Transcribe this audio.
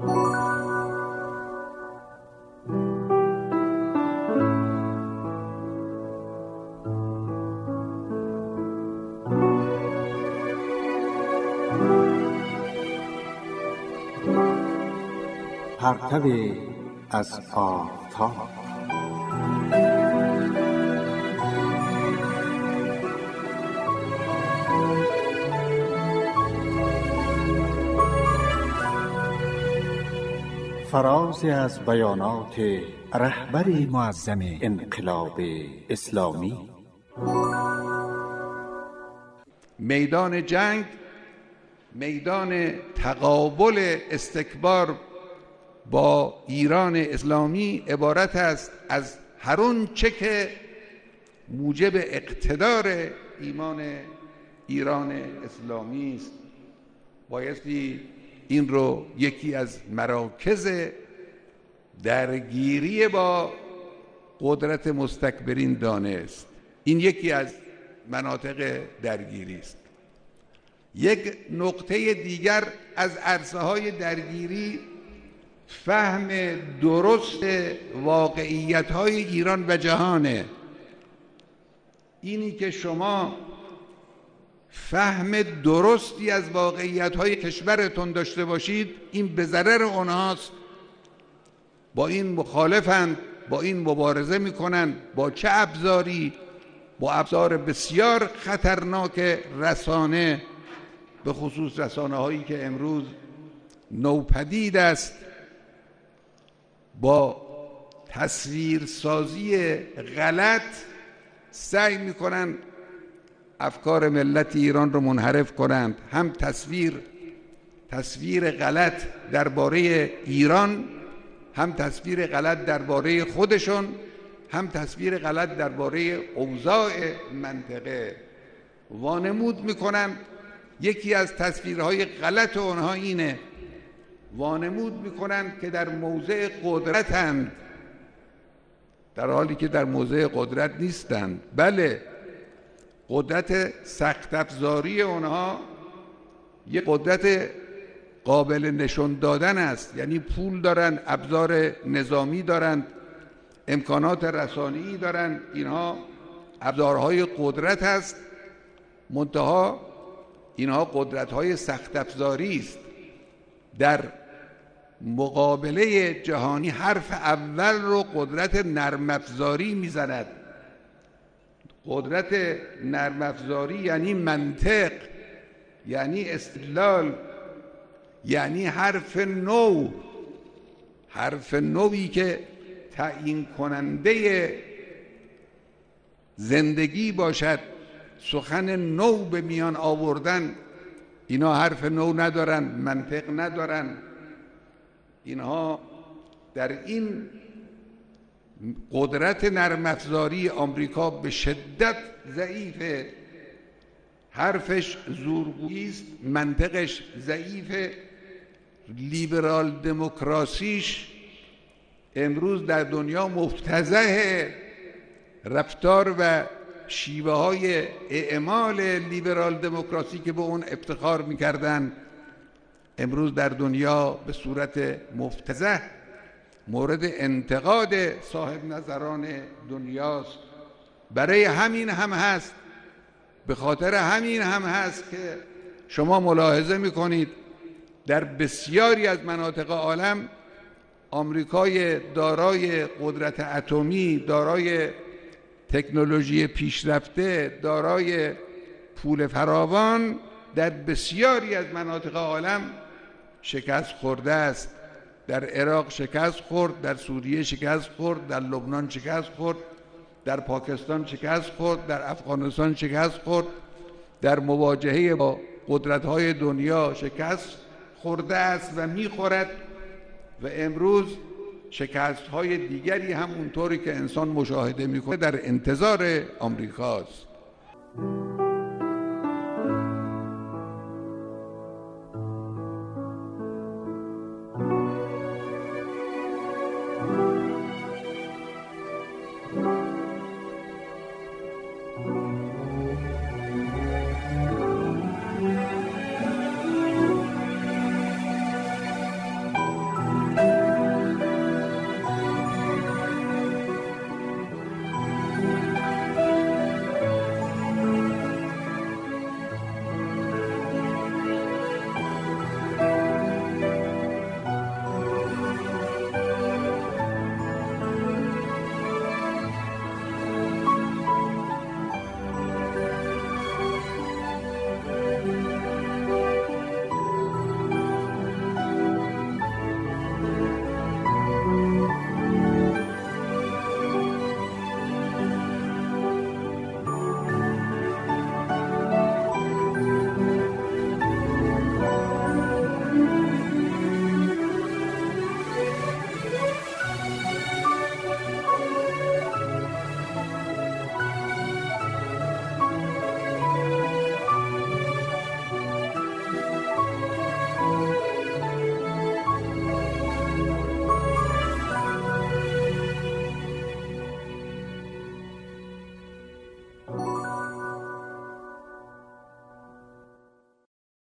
پرتو از آفتاب. فرازی از بیانات رهبر معظم انقلاب اسلامی. میدان جنگ میدان تقابل استکبار با ایران اسلامی عبارت است از هر آنچه که موجب اقتدار ایمان ایران اسلامی است. بایستی این رو یکی از مراکز درگیری با قدرت مستکبرین دانست. این یکی از مناطق درگیری است. یک نقطه دیگر از عرصه‌های درگیری فهم درست واقعیت‌های ایران و جهانه. اینی که شما فهم درستی از واقعیت‌های کشورتون داشته باشید، این به ضرر اونهاست. با این مخالفند، با این مبارزه میکنن. با چه ابزاری؟ با ابزار بسیار خطرناک رسانه، به خصوص رسانه هایی که امروز نوپدید است، با تصویرسازی غلط سعی میکنن افکار ملت ایران رو منحرف کنند. هم تصویر غلط درباره ایران، هم تصویر غلط درباره خودشون، هم تصویر غلط درباره اوضاع منطقه وانمود میکنن. یکی از تصویرهای غلط اونها اینه، وانمود میکنن که در موضع قدرتند، در حالی که در موضع قدرت نیستند. بله، قدرت سخت افزاری اونها یک قدرت قابل نشون دادن است. یعنی پول دارن، ابزار نظامی دارند، امکانات رسانه‌ای دارند. اینها ابزارهای قدرت است، منتها اینها قدرت‌های سخت افزاری است. در مقابله جهانی حرف اول رو قدرت نرم افزاری میزند. قدرت نرم افزاری یعنی منطق، یعنی استدلال، یعنی حرف نوی که تعیین کننده زندگی باشد، سخن نو به میان آوردن. اینا حرف نو ندارن، منطق ندارن. اینها در این قدرت نرم افزاری آمریکا به شدت ضعیفه. حرفش زورگویی است، منطقش ضعیفه. لیبرال دموکراسیش امروز در دنیا مفتضح. رفتار و شیوه های اعمال لیبرال دموکراسی که به اون افتخار میکردن، امروز در دنیا به صورت مفتضح مورد انتقاد صاحب نظران دنیاست. برای همین هم هست، به خاطر همین هم هست که شما ملاحظه میکنید در بسیاری از مناطق عالم آمریکای دارای قدرت اتمی، دارای تکنولوژی پیشرفته، دارای پول فراوان، در بسیاری از مناطق عالم شکست خورده است. در عراق شکست خورد، در سوریه شکست خورد، در لبنان شکست خورد، در پاکستان شکست خورد، در افغانستان شکست خورد، در مواجهه با قدرت‌های دنیا شکست خورده است و می‌خورد و امروز شکست‌های دیگری هم اونطوری که انسان مشاهده می‌کنه در انتظار آمریکاست.